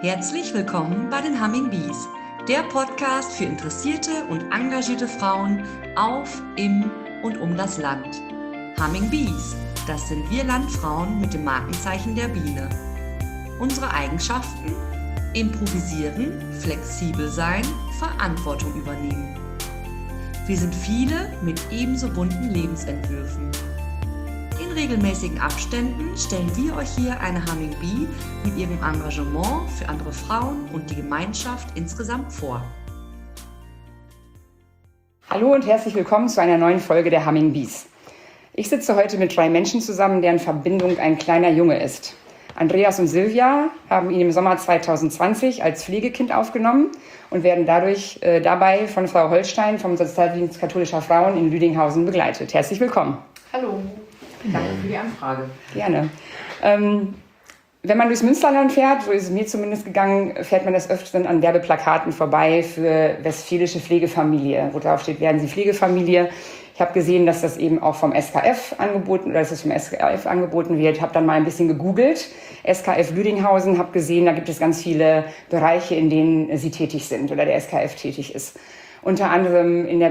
Herzlich willkommen bei den Humming Bees, der Podcast für interessierte und engagierte Frauen auf, im und um das Land. Humming Bees, das sind wir Landfrauen mit dem Markenzeichen der Biene. Unsere Eigenschaften? Improvisieren, flexibel sein, Verantwortung übernehmen. Wir sind viele mit ebenso bunten Lebensentwürfen. In regelmäßigen Abständen stellen wir euch hier eine Humming Bee mit ihrem Engagement für andere Frauen und die Gemeinschaft insgesamt vor. Hallo und herzlich willkommen zu einer neuen Folge der Humming Bees. Ich sitze heute mit 3 Menschen zusammen, deren Verbindung ein kleiner Junge ist. Andreas und Silvia haben ihn im Sommer 2020 als Pflegekind aufgenommen und werden dabei von Frau Holstein vom Sozialdienst katholischer Frauen in Lüdinghausen begleitet. Herzlich willkommen. Hallo. Danke für die Anfrage. Gerne. Wenn man durchs Münsterland fährt, so ist es mir zumindest gegangen, fährt man des Öfteren an Werbeplakaten vorbei für westfälische Pflegefamilie, wo drauf steht, werden Sie Pflegefamilie. Ich habe gesehen, dass das eben auch vom SKF angeboten wird. Habe dann mal ein bisschen gegoogelt. SKF Lüdinghausen, habe gesehen, da gibt es ganz viele Bereiche, in denen Sie tätig sind oder der SKF tätig ist. Unter anderem in der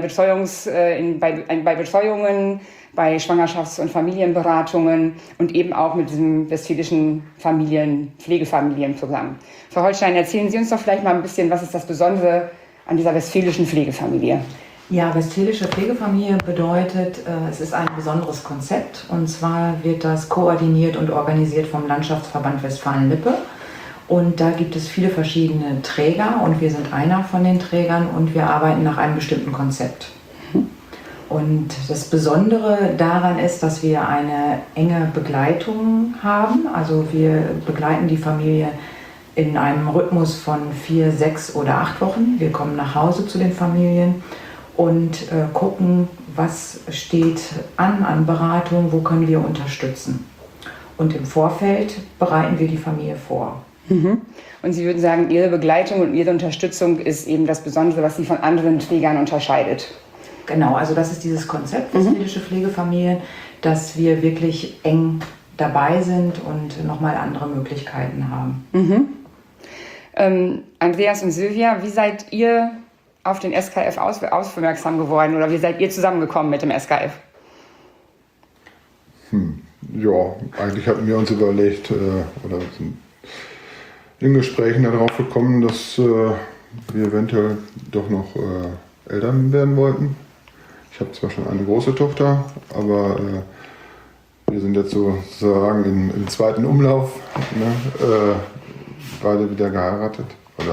bei Betreuungen, bei Schwangerschafts- und Familienberatungen und eben auch mit diesem westfälischen Pflegefamilienprogramm. Frau Holstein, erzählen Sie uns doch vielleicht mal ein bisschen, was ist das Besondere an dieser westfälischen Pflegefamilie? Ja, westfälische Pflegefamilie bedeutet, es ist ein besonderes Konzept. Und zwar wird das koordiniert und organisiert vom Landschaftsverband Westfalen-Lippe. Und da gibt es viele verschiedene Träger und wir sind einer von den Trägern und wir arbeiten nach einem bestimmten Konzept. Und das Besondere daran ist, dass wir eine enge Begleitung haben. Also wir begleiten die Familie in einem Rhythmus von 4, 6 oder 8 Wochen. Wir kommen nach Hause zu den Familien und gucken, was steht an Beratung, wo können wir unterstützen. Und im Vorfeld bereiten wir die Familie vor. Und Sie würden sagen, Ihre Begleitung und Ihre Unterstützung ist eben das Besondere, was Sie von anderen Trägern unterscheidet. Genau, also das ist dieses Konzept westfälische Pflegefamilien, dass wir wirklich eng dabei sind und nochmal andere Möglichkeiten haben. Andreas und Silvia, wie seid ihr auf den SKF aufmerksam geworden oder wie seid ihr zusammengekommen mit dem SKF? Ja, eigentlich hatten wir uns überlegt oder sind in Gesprächen darauf gekommen, dass wir eventuell doch noch Eltern werden wollten. Ich habe zwar schon eine große Tochter, aber wir sind jetzt sozusagen im zweiten Umlauf, beide wieder geheiratet.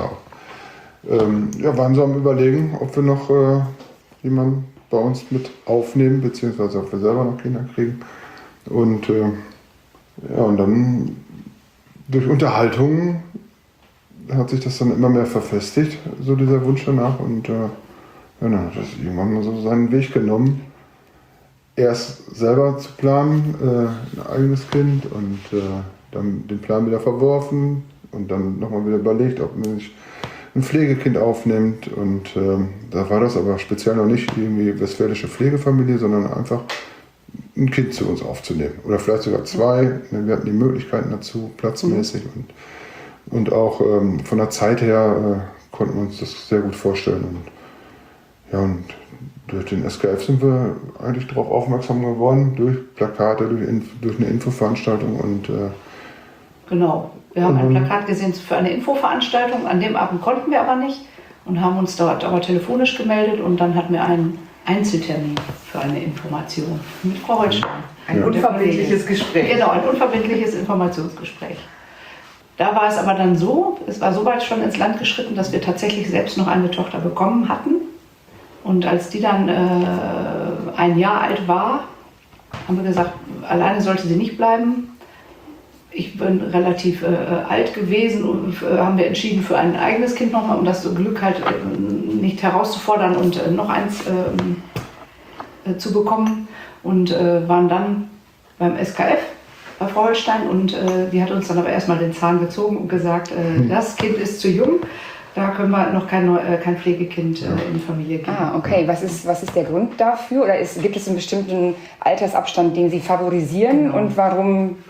Waren so am Überlegen, ob wir noch jemanden bei uns mit aufnehmen, beziehungsweise ob wir selber noch Kinder kriegen. Und dann durch Unterhaltungen hat sich das dann immer mehr verfestigt, so dieser Wunsch danach. Und dann hat das irgendwann mal so seinen Weg genommen. Erst selber zu planen, ein eigenes Kind und dann den Plan wieder verworfen und dann nochmal wieder überlegt, ob man sich ein Pflegekind aufnimmt. Und da war das aber speziell noch nicht irgendwie westfälische Pflegefamilie, sondern einfach ein Kind zu uns aufzunehmen. Oder vielleicht sogar 2. Wir hatten die Möglichkeiten dazu, platzmäßig. Und auch von der Zeit her konnten wir uns das sehr gut vorstellen. Und durch den SKF sind wir eigentlich darauf aufmerksam geworden, durch Plakate, durch eine Infoveranstaltung. Und genau, wir haben ein Plakat gesehen für eine Infoveranstaltung. An dem Abend konnten wir aber nicht und haben uns dort aber telefonisch gemeldet und dann hatten wir einen Einzeltermin für eine Information mit Frau Holstein. Ein unverbindliches Gespräch. Genau, ein unverbindliches Informationsgespräch. Da war es aber dann so, es war soweit schon ins Land geschritten, dass wir tatsächlich selbst noch eine Tochter bekommen hatten. Und als die dann 1 Jahr alt war, haben wir gesagt, alleine sollte sie nicht bleiben. Ich bin relativ alt gewesen und haben wir entschieden für ein eigenes Kind nochmal, um das Glück halt nicht herauszufordern und noch eins zu bekommen. Und waren dann beim SKF bei Frau Holstein und die hat uns dann aber erstmal den Zahn gezogen und gesagt, das Kind ist zu jung. Da können wir noch kein Pflegekind in die Familie geben. Okay. Was ist der Grund dafür? Oder gibt es einen bestimmten Altersabstand, den Sie favorisieren? Genau. Und warum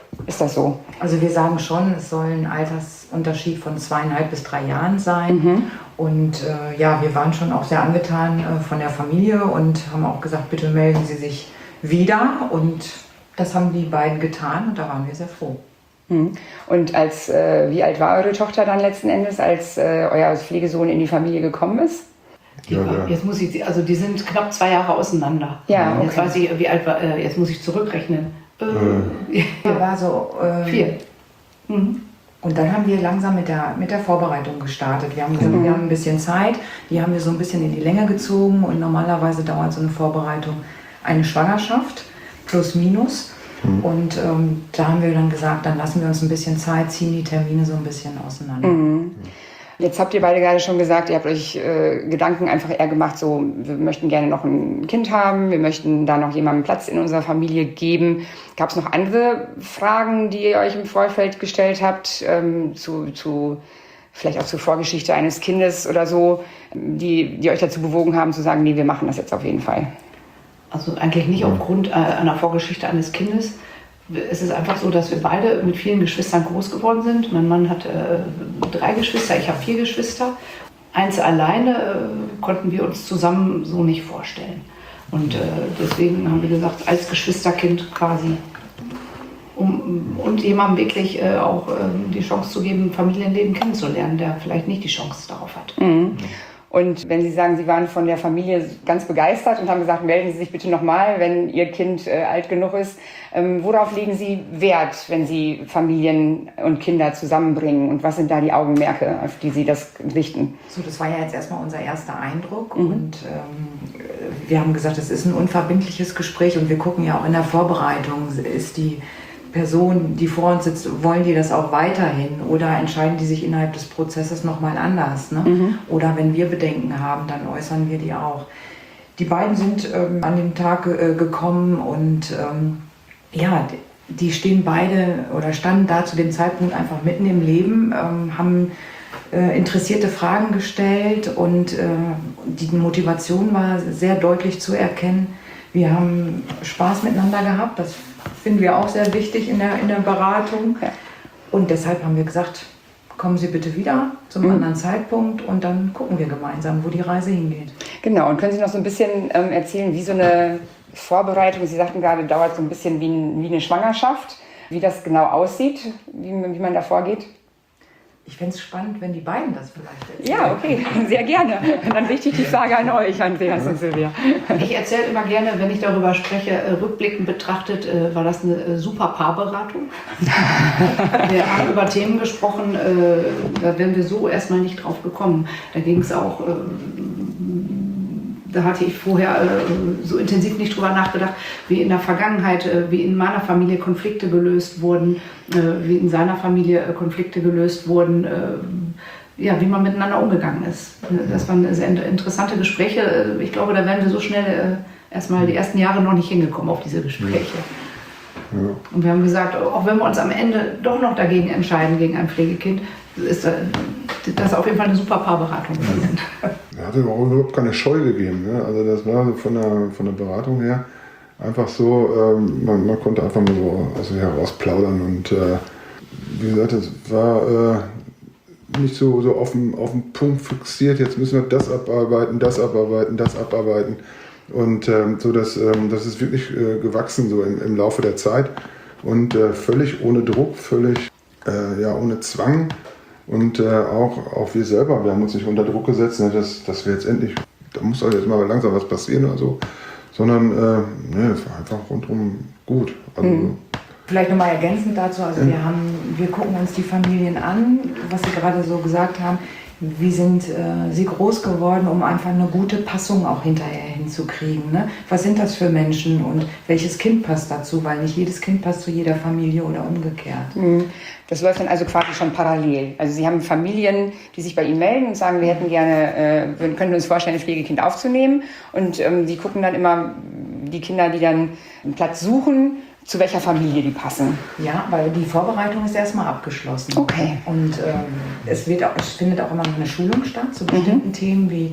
ist das so? Also wir sagen schon, es soll ein Altersunterschied von 2,5 bis 3 Jahren sein. Und wir waren schon auch sehr angetan von der Familie und haben auch gesagt, bitte melden Sie sich wieder. Und das haben die beiden getan und da waren wir sehr froh. Und wie alt war eure Tochter dann letzten Endes, als euer Pflegesohn in die Familie gekommen ist? Jetzt muss ich, also die sind knapp 2 Jahre auseinander. Ja, okay. Jetzt weiß ich, wie alt war, jetzt muss ich zurückrechnen. Er war so 4. Und dann haben wir langsam mit der Vorbereitung gestartet. Wir haben gesagt, wir haben ein bisschen Zeit, die haben wir so ein bisschen in die Länge gezogen und normalerweise dauert so eine Vorbereitung eine Schwangerschaft plus minus. Und da haben wir dann gesagt, dann lassen wir uns ein bisschen Zeit, ziehen die Termine so ein bisschen auseinander. Jetzt habt ihr beide gerade schon gesagt, ihr habt euch Gedanken einfach eher gemacht, so wir möchten gerne noch ein Kind haben, wir möchten da noch jemandem Platz in unserer Familie geben. Gab es noch andere Fragen, die ihr euch im Vorfeld gestellt habt, vielleicht auch zur Vorgeschichte eines Kindes oder so, die euch dazu bewogen haben zu sagen, nee, wir machen das jetzt auf jeden Fall? Also eigentlich nicht aufgrund einer Vorgeschichte eines Kindes. Es ist einfach so, dass wir beide mit vielen Geschwistern groß geworden sind. Mein Mann hat 3 Geschwister, ich habe 4 Geschwister. Eins alleine konnten wir uns zusammen so nicht vorstellen. Und deswegen haben wir gesagt, als Geschwisterkind quasi, und jemandem wirklich auch die Chance zu geben, Familienleben kennenzulernen, der vielleicht nicht die Chance darauf hat. Und wenn Sie sagen, Sie waren von der Familie ganz begeistert und haben gesagt, melden Sie sich bitte nochmal, wenn Ihr Kind alt genug ist. Worauf legen Sie Wert, wenn Sie Familien und Kinder zusammenbringen? Und was sind da die Augenmerke, auf die Sie das richten? So, das war ja jetzt erstmal unser erster Eindruck. Und wir haben gesagt, es ist ein unverbindliches Gespräch. Und wir gucken ja auch in der Vorbereitung, ist die Person, die vor uns sitzt, wollen die das auch weiterhin oder entscheiden die sich innerhalb des Prozesses nochmal anders? Ne? Oder wenn wir Bedenken haben, dann äußern wir die auch. Die beiden sind an den Tag gekommen und die stehen beide oder standen da zu dem Zeitpunkt einfach mitten im Leben, haben interessierte Fragen gestellt und die Motivation war sehr deutlich zu erkennen. Wir haben Spaß miteinander gehabt, das finden wir auch sehr wichtig in der Beratung. Ja. Und deshalb haben wir gesagt, kommen Sie bitte wieder zum anderen Zeitpunkt und dann gucken wir gemeinsam, wo die Reise hingeht. Genau, und können Sie noch so ein bisschen erzählen, wie so eine Vorbereitung, Sie sagten gerade, dauert so ein bisschen wie eine Schwangerschaft, wie das genau aussieht, wie man da vorgeht? Ich fände es spannend, wenn die beiden das vielleicht erzählen. Ja, okay, sehr gerne. Dann richte ich die Frage an euch, Andreas und Silvia. Ich erzähle immer gerne, wenn ich darüber spreche, rückblickend betrachtet, war das eine super Paarberatung. Wir haben über Themen gesprochen, da wären wir so erstmal nicht drauf gekommen. Da ging es auch, da hatte ich vorher so intensiv nicht drüber nachgedacht, wie in der Vergangenheit, wie in meiner Familie Konflikte gelöst wurden, wie in seiner Familie Konflikte gelöst wurden, wie man miteinander umgegangen ist. Das waren sehr interessante Gespräche. Ich glaube, da wären wir so schnell erstmal die ersten Jahre noch nicht hingekommen auf diese Gespräche. Ja. Und wir haben gesagt, auch wenn wir uns am Ende doch noch dagegen entscheiden, gegen ein Pflegekind, ist das auf jeden Fall eine super Paarberatung. Er hatte auch überhaupt keine Scheu gegeben. Ne? Also das war so von der Beratung her einfach so, man konnte einfach mal so herausplaudern und wie gesagt, es war nicht so auf den Punkt fixiert, jetzt müssen wir das abarbeiten und so, das ist wirklich gewachsen so im Laufe der Zeit und völlig ohne Druck, völlig ohne Zwang. Und auch wir selber, wir haben uns nicht unter Druck gesetzt, ne, dass wir jetzt endlich, da muss doch jetzt mal langsam was passieren oder so, sondern es war einfach rundherum gut. Also, Vielleicht nochmal ergänzend dazu, also wir gucken uns die Familien an, was Sie gerade so gesagt haben, wie sind sie groß geworden, um einfach eine gute Passung auch hinterher hinzukriegen. Ne? Was sind das für Menschen und welches Kind passt dazu? Weil nicht jedes Kind passt zu jeder Familie oder umgekehrt. Das läuft dann also quasi schon parallel. Also Sie haben Familien, die sich bei Ihnen melden und sagen, wir hätten gerne, wir könnten uns vorstellen, ein Pflegekind aufzunehmen. Und die gucken dann immer, die Kinder, die dann einen Platz suchen, zu welcher Familie die passen. Ja, weil die Vorbereitung ist erstmal abgeschlossen. Okay. Und es findet auch immer noch eine Schulung statt zu bestimmten Themen wie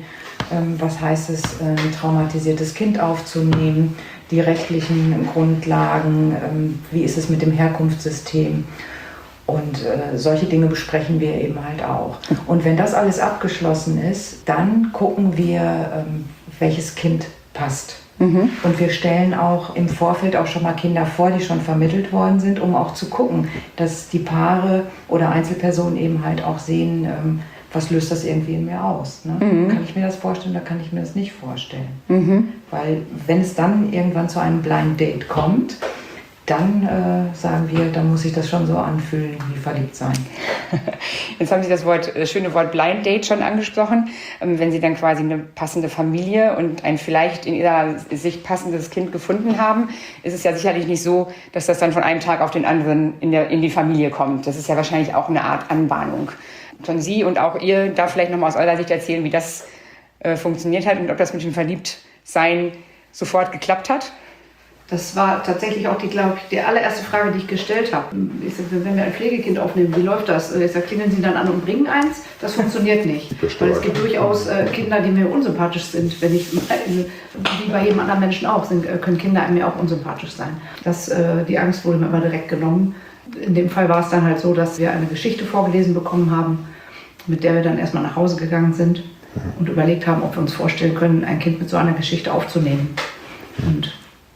Was heißt es, ein traumatisiertes Kind aufzunehmen, die rechtlichen Grundlagen, wie ist es mit dem Herkunftssystem. Und solche Dinge besprechen wir eben halt auch. Und wenn das alles abgeschlossen ist, dann gucken wir, welches Kind passt. Und wir stellen auch im Vorfeld auch schon mal Kinder vor, die schon vermittelt worden sind, um auch zu gucken, dass die Paare oder Einzelpersonen eben halt auch sehen, was löst das irgendwie in mir aus. Ne? Kann ich mir das vorstellen oder kann ich mir das nicht vorstellen? Weil wenn es dann irgendwann zu einem Blind Date kommt, dann sagen wir, dann muss sich das schon so anfühlen wie verliebt sein. Jetzt haben Sie das schöne Wort Blind Date schon angesprochen. Wenn Sie dann quasi eine passende Familie und ein vielleicht in Ihrer Sicht passendes Kind gefunden haben, ist es ja sicherlich nicht so, dass das dann von einem Tag auf den anderen in die Familie kommt. Das ist ja wahrscheinlich auch eine Art Anbahnung. Von Sie und auch ihr da vielleicht nochmal aus eurer Sicht erzählen, wie das funktioniert hat und ob das mit dem Verliebtsein sofort geklappt hat? Das war tatsächlich auch die allererste Frage, die ich gestellt habe. Ich sag, wenn wir ein Pflegekind aufnehmen, wie läuft das? Ich sage, klingeln Sie dann an und bringen eins? Das funktioniert nicht. Weil es gibt durchaus Kinder, die mir unsympathisch sind. Wenn ich, wie bei jedem anderen Menschen auch, können Kinder mir auch unsympathisch sein. Die Angst wurde mir immer direkt genommen. In dem Fall war es dann halt so, dass wir eine Geschichte vorgelesen bekommen haben, mit der wir dann erstmal nach Hause gegangen sind und überlegt haben, ob wir uns vorstellen können, ein Kind mit so einer Geschichte aufzunehmen. Und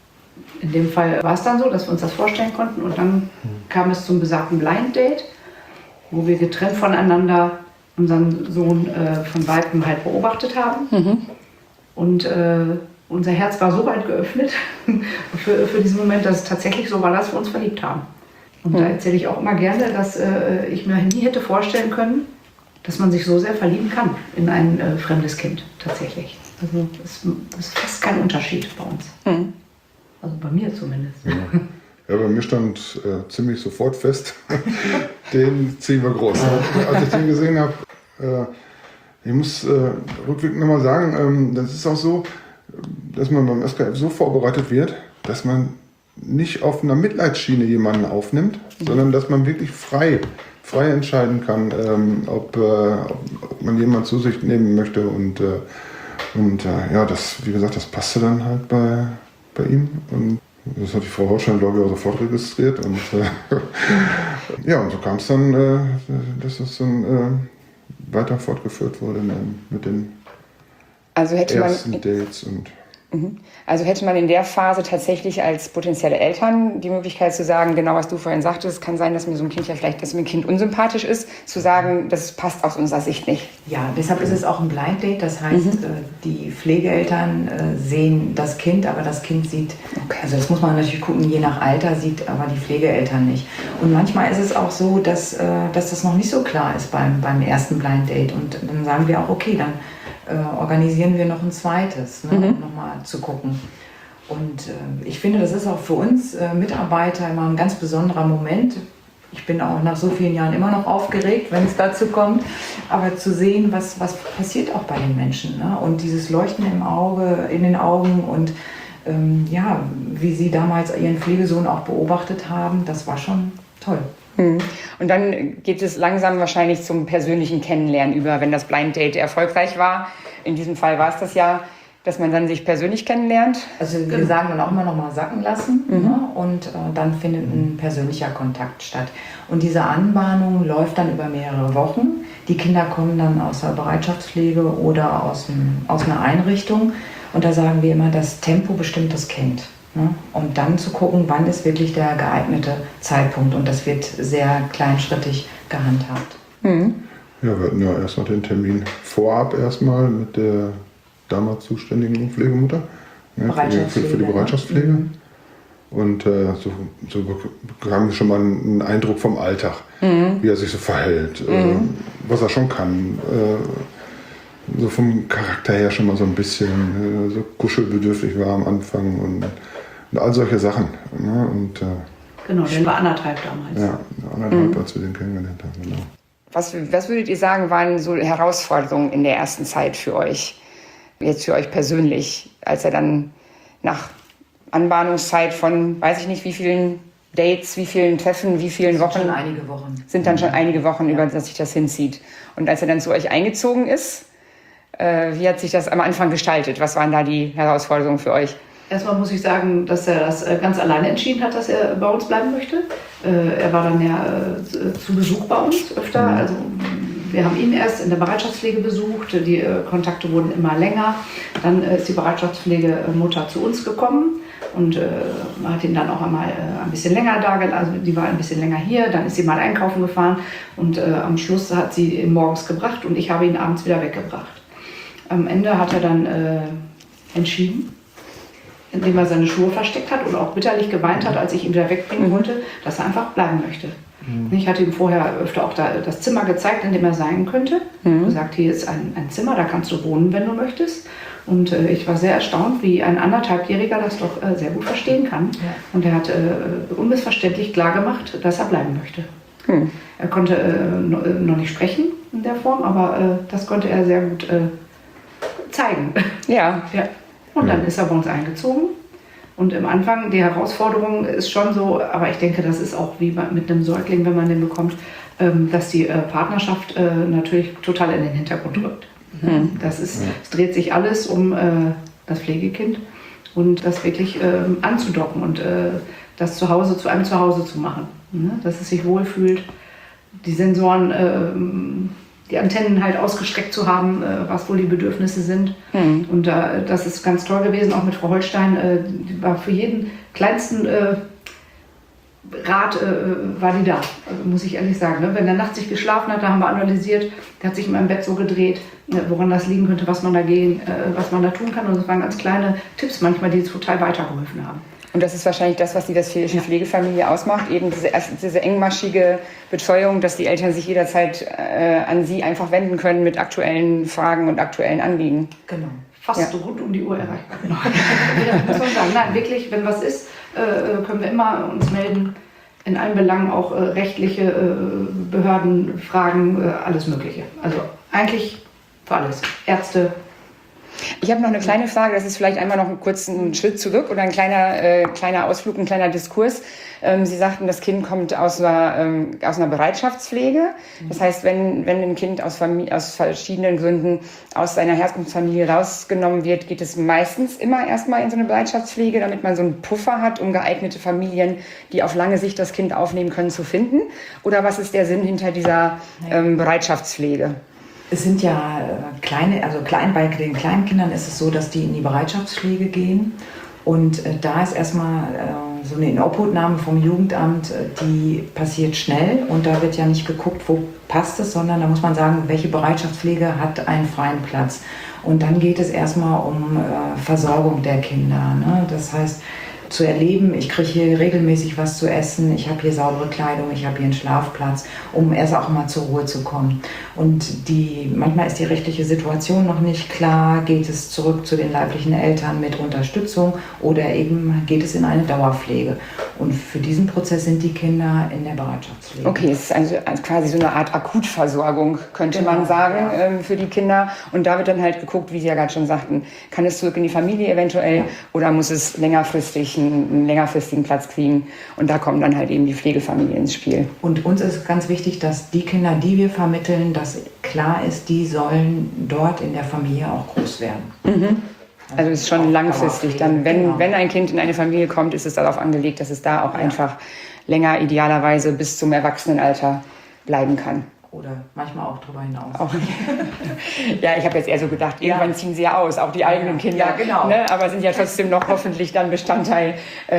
in dem Fall war es dann so, dass wir uns das vorstellen konnten und dann kam es zum besagten Blind Date, wo wir getrennt voneinander unseren Sohn von Weitem halt beobachtet haben. Und unser Herz war so weit geöffnet für diesen Moment, dass es tatsächlich so war, dass wir uns verliebt haben. Und da erzähle ich auch immer gerne, dass ich mir nie hätte vorstellen können, dass man sich so sehr verlieben kann in ein fremdes Kind tatsächlich. Also das ist fast kein Unterschied bei uns. Also bei mir zumindest. Ja, bei mir stand ziemlich sofort fest, den ziehen wir groß. Als ich den gesehen habe, ich muss rückwirkend nochmal sagen, das ist auch so, dass man beim SKF so vorbereitet wird, dass man nicht auf einer Mitleidsschiene jemanden aufnimmt, sondern dass man wirklich frei entscheiden kann, ob man jemanden zu sich nehmen möchte. Und ja, wie gesagt, das passte dann halt bei ihm. Und das hat die Frau Horstein, glaube ich, auch sofort registriert. Und ja, und so kam es dann, dass es dann weiter fortgeführt wurde mit den ersten Dates. Also hätte man in der Phase tatsächlich als potenzielle Eltern die Möglichkeit zu sagen, genau was du vorhin sagtest, es kann sein, dass mir so ein Kind dass mir ein Kind unsympathisch ist, zu sagen, das passt aus unserer Sicht nicht. Ja, deshalb ist es auch ein Blind Date. Das heißt, die Pflegeeltern sehen das Kind, aber das Kind sieht, also das muss man natürlich gucken, je nach Alter sieht aber die Pflegeeltern nicht. Und manchmal ist es auch so, dass das noch nicht so klar ist beim ersten Blind Date. Und dann sagen wir auch, okay, dann organisieren wir noch ein zweites, um nochmal zu gucken. Und ich finde, das ist auch für uns Mitarbeiter immer ein ganz besonderer Moment. Ich bin auch nach so vielen Jahren immer noch aufgeregt, wenn es dazu kommt. Aber zu sehen, was passiert auch bei den Menschen. Ne? Und dieses Leuchten in den Augen und ja, wie sie damals ihren Pflegesohn auch beobachtet haben, das war schon toll. Und dann geht es langsam wahrscheinlich zum persönlichen Kennenlernen über, wenn das Blind Date erfolgreich war. In diesem Fall war es das ja, dass man dann sich persönlich kennenlernt. Also wir sagen dann auch immer noch mal sacken lassen, ne? Und dann findet ein persönlicher Kontakt statt. Und diese Anbahnung läuft dann über mehrere Wochen. Die Kinder kommen dann aus der Bereitschaftspflege oder aus einer Einrichtung. Und da sagen wir immer, das Tempo bestimmt das Kind. Ne? Um dann zu gucken, wann ist wirklich der geeignete Zeitpunkt. Und das wird sehr kleinschrittig gehandhabt. Ja, wir hatten ja erst noch den Termin vorab erstmal mit der damals zuständigen Pflegemutter für die Bereitschaftspflege. Und so bekamen wir schon mal einen Eindruck vom Alltag, wie er sich so verhält, was er schon kann. So vom Charakter her schon mal so ein bisschen so kuschelbedürftig war am Anfang und all solche Sachen. Ne? Und, genau, der war 1,5 damals. Ja, 1,5, als wir den kennengelernt haben. Genau. Was würdet ihr sagen, waren so Herausforderungen in der ersten Zeit für euch? Jetzt für euch persönlich, als er dann nach Anbahnungszeit von, weiß ich nicht, wie vielen Dates, wie vielen Treffen, wie vielen Wochen? Schon einige Wochen. Sind dann schon einige Wochen, über das sich das hinzieht. Und als er dann zu euch eingezogen ist, Wie hat sich das am Anfang gestaltet? Was waren da die Herausforderungen für euch? Erstmal muss ich sagen, dass er das ganz alleine entschieden hat, dass er bei uns bleiben möchte. Er war dann ja zu Besuch bei uns öfter. Also wir haben ihn erst in der Bereitschaftspflege besucht. Die Kontakte wurden immer länger. Dann ist die Bereitschaftspflegemutter zu uns gekommen und hat ihn dann auch einmal ein bisschen länger da gelassen. Also die war ein bisschen länger hier. Dann ist sie mal einkaufen gefahren und am Schluss hat sie ihn morgens gebracht und ich habe ihn abends wieder weggebracht. Am Ende hat er dann entschieden, indem er seine Schuhe versteckt hat und auch bitterlich geweint hat, als ich ihn wieder wegbringen wollte, dass er einfach bleiben möchte. Ich hatte ihm vorher öfter auch das Zimmer gezeigt, in dem er sein könnte. Er sagte, hier ist ein Zimmer, da kannst du wohnen, wenn du möchtest. Und ich war sehr erstaunt, wie ein 1,5-Jähriger das doch sehr gut verstehen kann. Ja. Und er hat unmissverständlich klargemacht, dass er bleiben möchte. Er konnte noch nicht sprechen in der Form, aber das konnte er sehr gut zeigen. Ja. Ja. Und dann ist er bei uns eingezogen. Und im Anfang, die Herausforderung ist schon so, aber ich denke, das ist auch wie mit einem Säugling, wenn man den bekommt, dass die Partnerschaft natürlich total in den Hintergrund rückt. Es dreht sich alles um das Pflegekind und das wirklich anzudocken und das Zuhause zu einem Zuhause zu machen. Dass es sich wohlfühlt, die Sensoren, die Antennen halt ausgestreckt zu haben, was wohl die Bedürfnisse sind. Und das ist ganz toll gewesen, auch mit Frau Holstein. Die war für jeden kleinsten Rat war die da, muss ich ehrlich sagen. Wenn er nachts sich geschlafen hat, da haben wir analysiert, der hat sich in meinem Bett so gedreht, woran das liegen könnte, was man da tun kann. Und es waren ganz kleine Tipps manchmal, die total weitergeholfen haben. Und das ist wahrscheinlich das, was die westfälische Pflegefamilie ausmacht, eben diese engmaschige Betreuung, dass die Eltern sich jederzeit an sie einfach wenden können mit aktuellen Fragen und aktuellen Anliegen. Genau, fast rund um die Uhr erreichbar. Genau. Muss man sagen. Nein, wirklich, wenn was ist, können wir immer uns melden. In allen Belangen auch rechtliche Behördenfragen, alles Mögliche. Also eigentlich für alles. Ärzte. Ich habe noch eine kleine Frage, das ist vielleicht einmal noch einen kurzen Schritt zurück oder ein kleiner Ausflug, ein kleiner Diskurs. Sie sagten, das Kind kommt aus einer Bereitschaftspflege. Das heißt, wenn ein Kind aus verschiedenen Gründen aus seiner Herkunftsfamilie rausgenommen wird, geht es meistens immer erstmal in so eine Bereitschaftspflege, damit man so einen Puffer hat, um geeignete Familien, die auf lange Sicht das Kind aufnehmen können, zu finden. Oder was ist der Sinn hinter dieser Bereitschaftspflege? Es sind ja bei den kleinen Kindern ist es so, dass die in die Bereitschaftspflege gehen. Und da ist erstmal so eine Inobhutnahme vom Jugendamt, die passiert schnell. Und da wird ja nicht geguckt, wo passt es, sondern da muss man sagen, welche Bereitschaftspflege hat einen freien Platz. Und dann geht es erstmal um Versorgung der Kinder. Ne? Das heißt, zu erleben, ich kriege hier regelmäßig was zu essen, ich habe hier saubere Kleidung, ich habe hier einen Schlafplatz, um erst auch mal zur Ruhe zu kommen. Und manchmal ist die rechtliche Situation noch nicht klar, geht es zurück zu den leiblichen Eltern mit Unterstützung oder eben geht es in eine Dauerpflege. Und für diesen Prozess sind die Kinder in der Bereitschaftspflege. Okay, es ist also quasi so eine Art Akutversorgung, könnte man sagen, für die Kinder. Und da wird dann halt geguckt, wie Sie ja gerade schon sagten, kann es zurück in die Familie eventuell oder muss es einen längerfristigen Platz kriegen. Und da kommen dann halt eben die Pflegefamilien ins Spiel. Und uns ist ganz wichtig, dass die Kinder, die wir vermitteln, dass klar ist, die sollen dort in der Familie auch groß werden. Also es ist schon langfristig. Dann, wenn ein Kind in eine Familie kommt, ist es darauf angelegt, dass es da auch einfach länger, idealerweise bis zum Erwachsenenalter bleiben kann. Oder manchmal auch darüber hinaus. Ja, ich habe jetzt eher so gedacht, irgendwann ziehen sie ja aus, auch die eigenen Kinder. Ja, genau. Ne? Aber sind ja trotzdem noch hoffentlich dann Bestandteil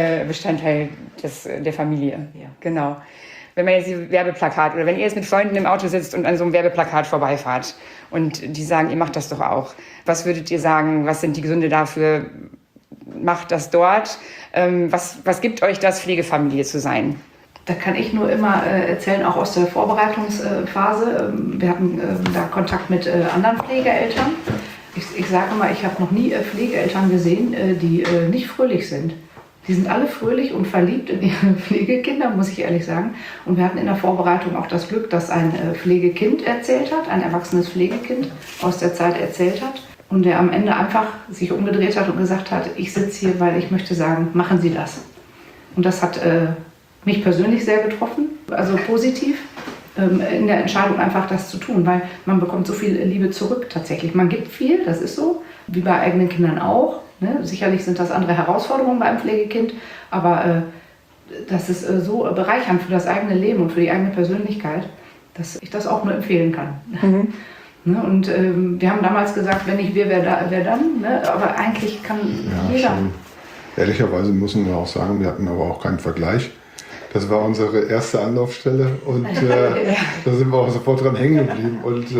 der Familie. Ja. Genau. Wenn man jetzt die Werbeplakat oder wenn ihr jetzt mit Freunden im Auto sitzt und an so einem Werbeplakat vorbeifahrt und die sagen, ihr macht das doch auch. Was würdet ihr sagen, was sind die Gründe dafür? Macht das dort? Was gibt euch das, Pflegefamilie zu sein? Da kann ich nur immer erzählen, auch aus der Vorbereitungsphase. Wir hatten da Kontakt mit anderen Pflegeeltern. Ich sage mal, ich habe noch nie Pflegeeltern gesehen, die nicht fröhlich sind. Die sind alle fröhlich und verliebt in ihre Pflegekinder, muss ich ehrlich sagen. Und wir hatten in der Vorbereitung auch das Glück, dass ein Pflegekind erzählt hat, ein erwachsenes Pflegekind aus der Zeit erzählt hat. Und der am Ende einfach sich umgedreht hat und gesagt hat, ich sitze hier, weil ich möchte sagen, machen Sie das. Und das hat mich persönlich sehr getroffen, also positiv. in der Entscheidung einfach das zu tun, weil man bekommt so viel Liebe zurück tatsächlich. Man gibt viel, das ist so, wie bei eigenen Kindern auch. Ne? Sicherlich sind das andere Herausforderungen beim Pflegekind, aber das ist so bereichernd für das eigene Leben und für die eigene Persönlichkeit, dass ich das auch nur empfehlen kann. Mhm. Ne? Und wir haben damals gesagt, wenn nicht wir, wer dann? Ne? Aber eigentlich kann jeder. Schon. Ehrlicherweise müssen wir auch sagen, wir hatten aber auch keinen Vergleich. Das war unsere erste Anlaufstelle und da sind wir auch sofort dran hängen geblieben.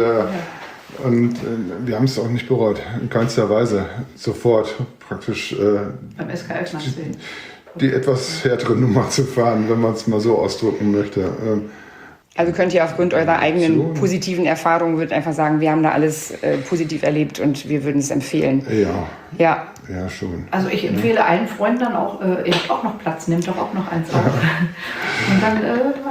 Und wir haben es auch nicht bereut, in keinster Weise. Sofort praktisch beim SKF nachsehen. Die etwas härtere Nummer zu fahren, wenn man es mal so ausdrücken möchte. Also könnt ihr aufgrund eurer eigenen positiven Erfahrungen würdet einfach sagen, wir haben da alles positiv erlebt und wir würden es empfehlen. Ja, schon. Also ich empfehle allen Freunden dann auch, ihr habt auch noch Platz, nehmt doch auch noch eins auf. Und dann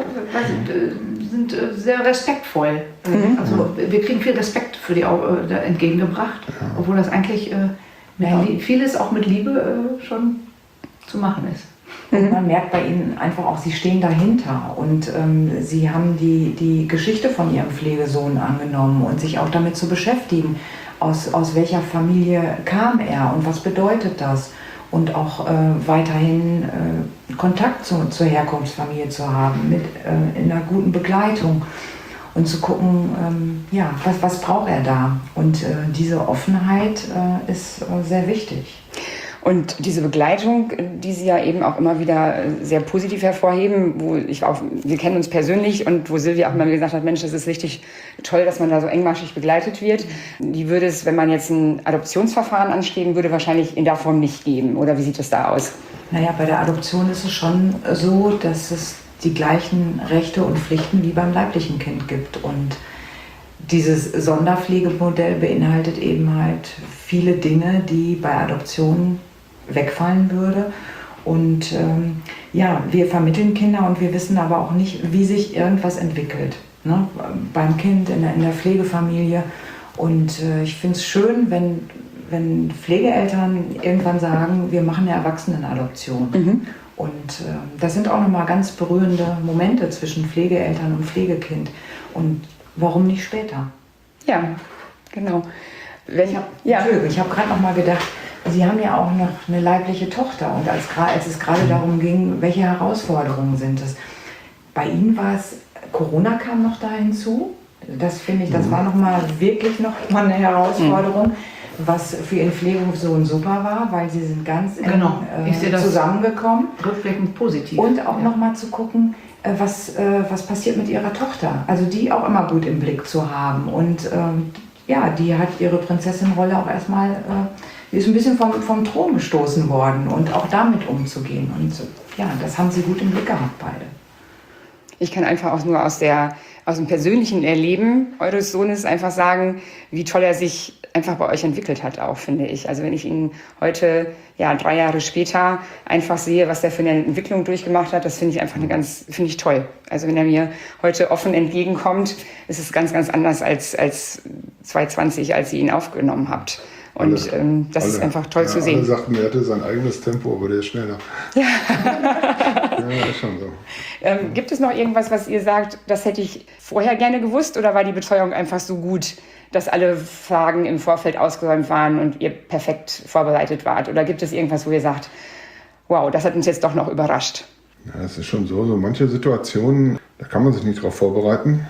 sind sehr respektvoll. Also wir kriegen viel Respekt für die entgegengebracht, obwohl das eigentlich vieles auch mit Liebe schon zu machen ist. Und man merkt bei ihnen einfach auch, sie stehen dahinter und sie haben die Geschichte von ihrem Pflegesohn angenommen und sich auch damit zu beschäftigen, aus welcher Familie kam er und was bedeutet das und auch weiterhin Kontakt zur Herkunftsfamilie zu haben, in einer guten Begleitung und zu gucken, was braucht er da, und diese Offenheit ist sehr wichtig. Und diese Begleitung, die Sie ja eben auch immer wieder sehr positiv hervorheben, wir kennen uns persönlich und wo Silvia auch immer gesagt hat, Mensch, das ist richtig toll, dass man da so engmaschig begleitet wird. Die würde es, wenn man jetzt ein Adoptionsverfahren anstreben würde, wahrscheinlich in der Form nicht geben. Oder wie sieht das da aus? Naja, bei der Adoption ist es schon so, dass es die gleichen Rechte und Pflichten wie beim leiblichen Kind gibt. Und dieses Sonderpflegemodell beinhaltet eben halt viele Dinge, die bei Adoptionen wegfallen würde. Und wir vermitteln Kinder und wir wissen aber auch nicht, wie sich irgendwas entwickelt. Ne? Beim Kind, in der Pflegefamilie. Und ich finde es schön, wenn Pflegeeltern irgendwann sagen, wir machen eine Erwachsenenadoption. Mhm. Und das sind auch nochmal ganz berührende Momente zwischen Pflegeeltern und Pflegekind. Und warum nicht später? Ja, genau. Ich habe gerade noch mal gedacht, Sie haben ja auch noch eine leibliche Tochter. Und als es gerade darum ging, welche Herausforderungen sind es? Bei Ihnen war es, Corona kam noch da hinzu. Das finde ich, das war wirklich noch mal eine Herausforderung, was für Ihren Pflegesohn super war, weil Sie sind ganz eng zusammengekommen. Rückblickend positiv. Und auch noch mal zu gucken, was passiert mit Ihrer Tochter. Also die auch immer gut im Blick zu haben. Und die hat ihre Prinzessin-Rolle auch erstmal, die ist ein bisschen vom Thron gestoßen worden und auch damit umzugehen. Und das haben sie gut im Blick gehabt, beide. Ich kann einfach auch nur aus dem persönlichen Erleben eures Sohnes einfach sagen, wie toll er sich einfach bei euch entwickelt hat auch, finde ich. Also wenn ich ihn heute, 3 Jahre später, einfach sehe, was der für eine Entwicklung durchgemacht hat, das finde ich einfach finde ich toll. Also wenn er mir heute offen entgegenkommt, ist es ganz, ganz anders als 2020, als ihr ihn aufgenommen habt. Und das ist einfach toll zu sehen. Alle sagten, er hatte sein eigenes Tempo, aber der ist schneller. Ja, ist schon so. Gibt es noch irgendwas, was ihr sagt, das hätte ich vorher gerne gewusst, oder war die Betreuung einfach so gut, dass alle Fragen im Vorfeld ausgeräumt waren und ihr perfekt vorbereitet wart? Oder gibt es irgendwas, wo ihr sagt, wow, das hat uns jetzt doch noch überrascht? Ja, es ist schon so manche Situationen, da kann man sich nicht drauf vorbereiten.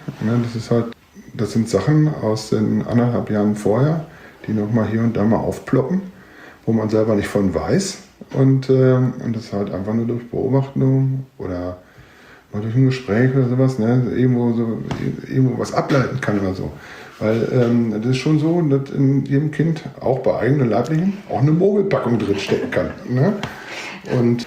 Das sind Sachen aus den 1,5 Jahren vorher, die nochmal hier und da mal aufploppen, wo man selber nicht von weiß. Und das halt einfach nur durch Beobachtung oder mal durch ein Gespräch oder sowas, irgendwo was ableiten kann oder so. Weil das ist schon so, dass in jedem Kind, auch bei eigenen Leiblichen, auch eine Mogelpackung drinstecken kann. Ne? Und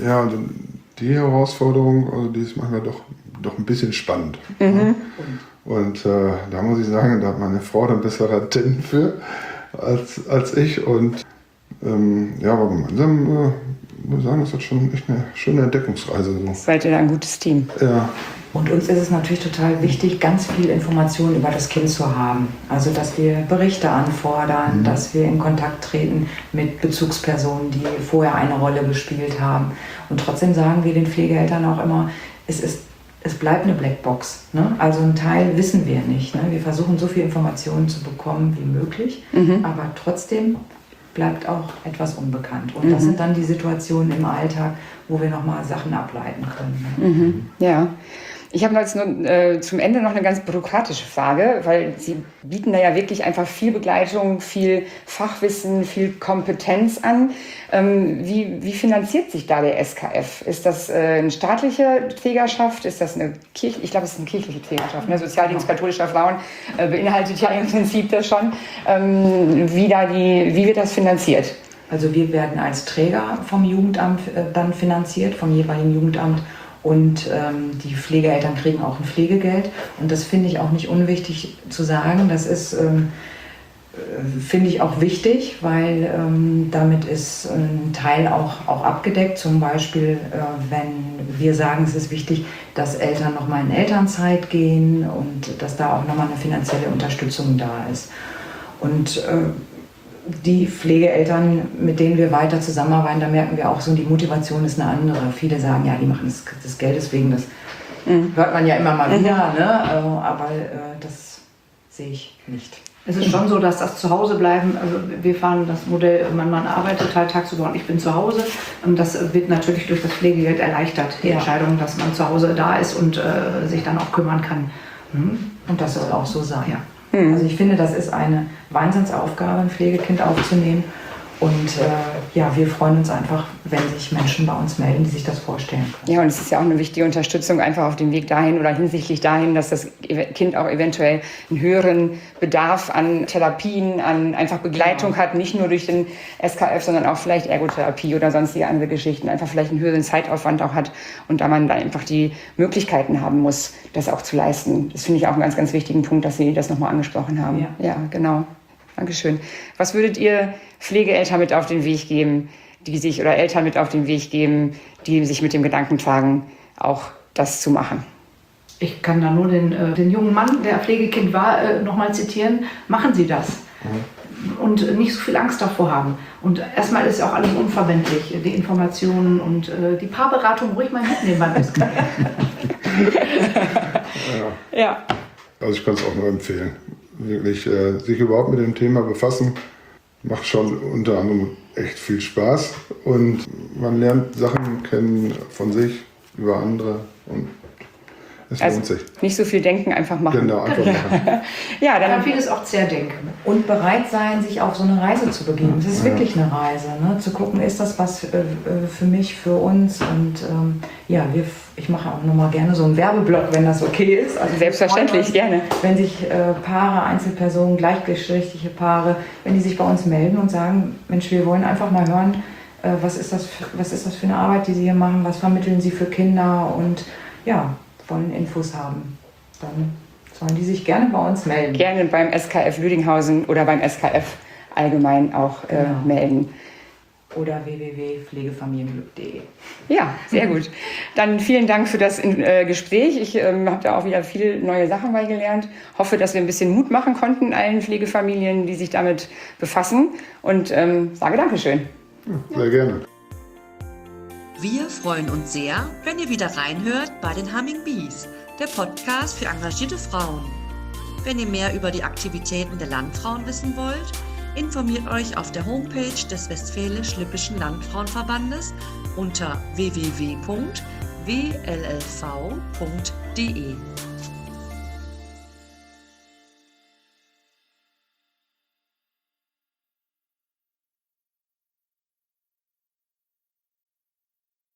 die Herausforderung, also die ist manchmal doch ein bisschen spannend. Mhm. Ne? Und da muss ich sagen, da hat meine Frau dann bessere Antennen für als ich. Und aber gemeinsam muss ich sagen, das wird schon echt eine schöne Entdeckungsreise. So. Seid ihr da ein gutes Team? Ja. Und uns ist es natürlich total wichtig, ganz viel Informationen über das Kind zu haben. Also, dass wir Berichte anfordern, dass wir in Kontakt treten mit Bezugspersonen, die vorher eine Rolle gespielt haben. Und trotzdem sagen wir den Pflegeeltern auch immer, es ist es bleibt eine Blackbox. Ne? Also einen Teil wissen wir nicht. Ne? Wir versuchen so viel Informationen zu bekommen wie möglich, aber trotzdem bleibt auch etwas unbekannt. Und das sind dann die Situationen im Alltag, wo wir nochmal Sachen ableiten können. Ne? Ja. Ich habe jetzt nur zum Ende noch eine ganz bürokratische Frage, weil Sie bieten da ja wirklich einfach viel Begleitung, viel Fachwissen, viel Kompetenz an. Wie finanziert sich da der SKF? Ist das eine staatliche Trägerschaft? Ist das eine kirchliche? Ich glaube, es ist eine kirchliche Trägerschaft. Ne? Sozialdienst katholischer Frauen beinhaltet ja im Prinzip das schon. Wie wird das finanziert? Also wir werden als Träger vom Jugendamt dann finanziert, vom jeweiligen Jugendamt. Und die Pflegeeltern kriegen auch ein Pflegegeld. Und das finde ich auch nicht unwichtig zu sagen. Das ist, finde ich auch wichtig, weil damit ist ein Teil auch abgedeckt. Zum Beispiel, wenn wir sagen, es ist wichtig, dass Eltern nochmal in Elternzeit gehen und dass da auch nochmal eine finanzielle Unterstützung da ist. Und die Pflegeeltern, mit denen wir weiter zusammenarbeiten, da merken wir auch so, die Motivation ist eine andere. Viele sagen, ja, die machen das des Geldes wegen, das hört man ja immer mal wieder, ne? Aber das sehe ich nicht. Es ist schon so, dass das Zuhausebleiben, also wir fahren das Modell, mein Mann arbeitet halt tagsüber und ich bin zu Hause. Und das wird natürlich durch das Pflegegeld erleichtert, die Entscheidung, dass man zu Hause da ist und sich dann auch kümmern kann. Und das soll auch so sein. Ja. Also ich finde, das ist eine Wahnsinnsaufgabe, ein Pflegekind aufzunehmen. Und wir freuen uns einfach, wenn sich Menschen bei uns melden, die sich das vorstellen können. Ja, und es ist ja auch eine wichtige Unterstützung einfach auf dem Weg dahin oder hinsichtlich dahin, dass das Kind auch eventuell einen höheren Bedarf an Therapien, an einfach Begleitung hat, nicht nur durch den SKF, sondern auch vielleicht Ergotherapie oder sonstige andere Geschichten, einfach vielleicht einen höheren Zeitaufwand auch hat und da man da einfach die Möglichkeiten haben muss, das auch zu leisten. Das finde ich auch einen ganz, ganz wichtigen Punkt, dass Sie das nochmal angesprochen haben. Ja, genau. Dankeschön. Was würdet ihr Pflegeeltern mit auf den Weg geben, oder Eltern mit auf den Weg geben, die sich mit dem Gedanken tragen, auch das zu machen? Ich kann da nur den jungen Mann, der Pflegekind war, nochmal zitieren. Machen Sie das. Und nicht so viel Angst davor haben. Und erstmal ist auch alles unverbindlich, die Informationen und die Paarberatung ruhig mal mitnehmen beim SKF. Ja. Also ich kann es auch nur empfehlen. Wirklich sich überhaupt mit dem Thema befassen, macht schon unter anderem echt viel Spaß und man lernt Sachen kennen von sich, über andere und es lohnt sich. Nicht so viel denken, einfach machen. Genau, einfach machen. Ja, dann vieles auch zerdenken. Und bereit sein, sich auf so eine Reise zu begeben. Es ist wirklich eine Reise, ne? Zu gucken, ist das was für mich, für uns und ich mache auch nochmal gerne so einen Werbeblock, wenn das okay ist. Also selbstverständlich, gerne. Wenn sich Paare, Einzelpersonen, gleichgeschlechtliche Paare, wenn die sich bei uns melden und sagen, Mensch, wir wollen einfach mal hören, was ist das für eine Arbeit, die Sie hier machen, was vermitteln Sie für Kinder und wollen Infos haben, dann sollen die sich gerne bei uns melden. Gerne beim SKF Lüdinghausen oder beim SKF allgemein auch melden. Oder www.pflegefamilienglück.de. Ja, sehr gut. Dann vielen Dank für das Gespräch. Ich habe da auch wieder viele neue Sachen beigelernt. Hoffe, dass wir ein bisschen Mut machen konnten allen Pflegefamilien, die sich damit befassen. Und sage Dankeschön. Ja, sehr gerne. Wir freuen uns sehr, wenn ihr wieder reinhört bei den Humming Bees, der Podcast für engagierte Frauen. Wenn ihr mehr über die Aktivitäten der Landfrauen wissen wollt, informiert euch auf der Homepage des Westfälisch-Lippischen Landfrauenverbandes unter www.wllv.de.